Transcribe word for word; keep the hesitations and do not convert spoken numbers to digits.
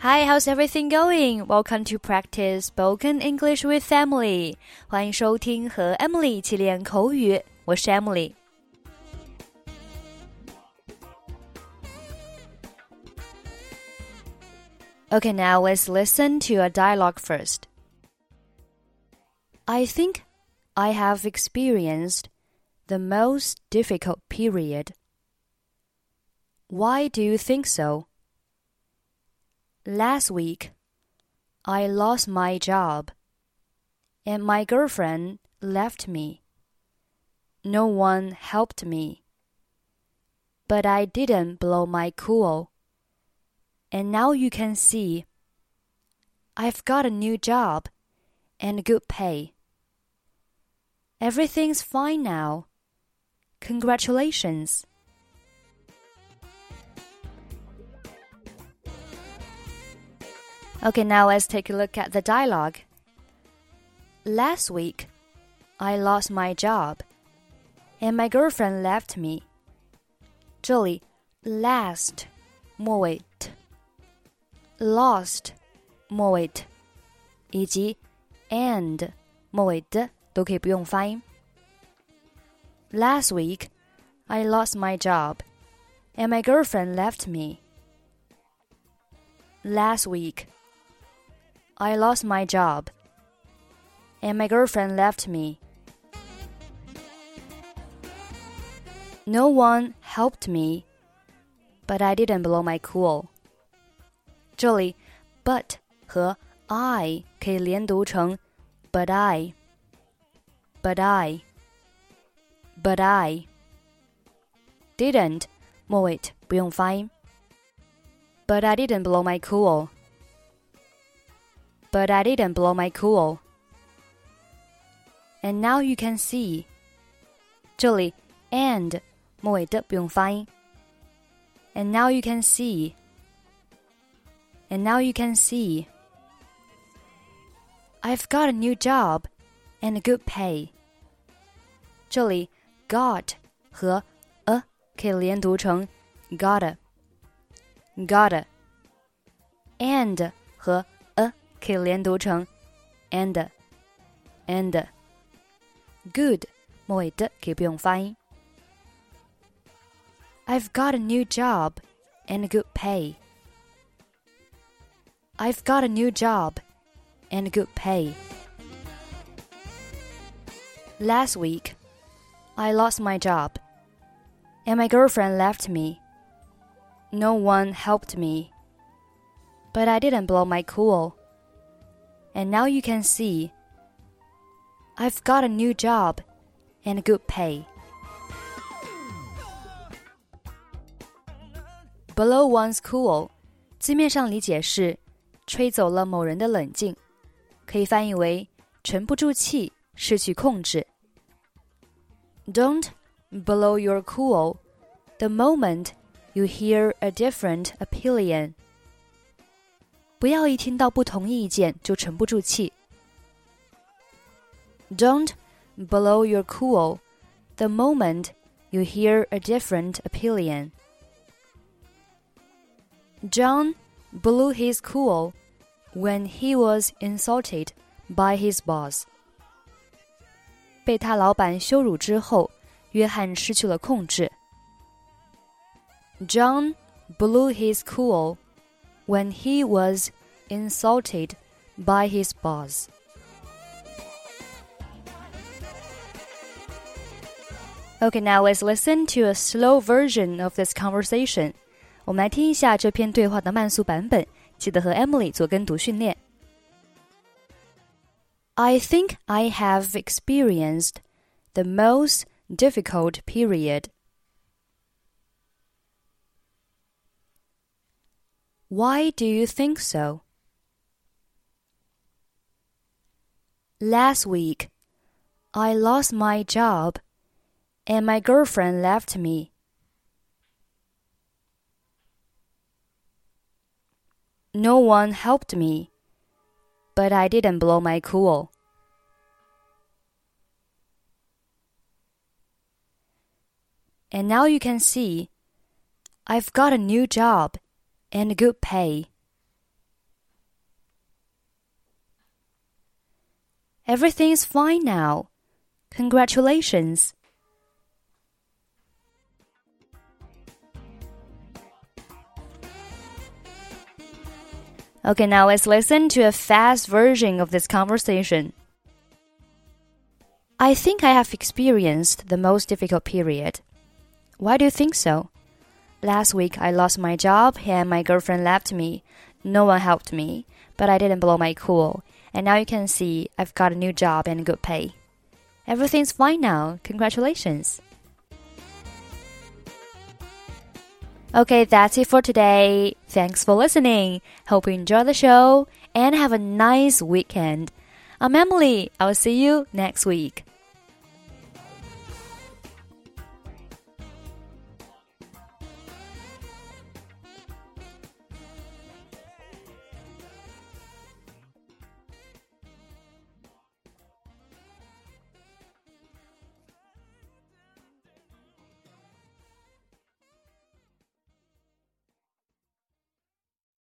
Hi, how's everything going? Welcome to practice spoken English with Emily. 欢迎收听和 Emily 一起练口语，我是 Emily。Okay, now let's listen to a dialogue first. I think I have experienced the most difficult period. Why do you think so? Last week, I lost my job, and my girlfriend left me. No one helped me. But I didn't blow my cool. And now you can see, I've got a new job and good pay. Everything's fine now. Congratulations. Okay, now let's take a look at the dialogue. Last week, I lost my job, and my girlfriend left me. 这里 last 末尾 t, lost 末尾 t, 以及 and 末尾的都可以不用发音。Last week, I lost my job, and my girlfriend left me. Last week, I lost my job, and my girlfriend left me. No one helped me, but I didn't blow my cool. 这里 but 和 I 可以连读成 but I, but I, but I. Didn't 末尾不用发音。But I didn't blow my cool.But I didn't blow my cool. And now you can see. 这里 and 末尾的不用发音。And now you can see. And now you can see. I've got a new job and a good pay. 这里 got 和 a 可以连读成 gotta, gotta. And 和可以连读成 and, and. Good 末尾的可以不用发音。I've got a new job and a good pay. I've got a new job and a good pay. Last week, I lost my job, and my girlfriend left me. No one helped me, but I didn't blow my cool.And now you can see, I've got a new job and a good pay. Blow one's cool 字面上理解是吹走了某人的冷静，可以翻译为沉不住气，失去控制。Don't blow your cool the moment you hear a different opinion.不要一听到不同意见就沉不住气。Don't blow your cool the moment you hear a different opinion. John blew his cool when he was insulted by his boss. 被他老板羞辱之后，约翰失去了控制。John blew his cool when he was insulted by his boss. Okay, now let's listen to a slow version of this conversation. 我们来听一下这篇对话的慢速版本，记得和 Emily 做跟读训练。I think I have experienced the most difficult period. Why do you think so? Last week, I lost my job, and my girlfriend left me. No one helped me, but I didn't blow my cool. And now you can see, I've got a new job and good pay. Everything's fine now. Congratulations. Okay, now let's listen to a fast version of this conversation. I think I have experienced the most difficult period. Why do you think so? Last week I lost my job and my girlfriend left me. No one helped me, but I didn't blow my cool. And now you can see I've got a new job and good pay. Everything's fine now. Congratulations. Okay, that's it for today. Thanks for listening. Hope you enjoy the show and have a nice weekend. I'm Emily. I'll see you next week.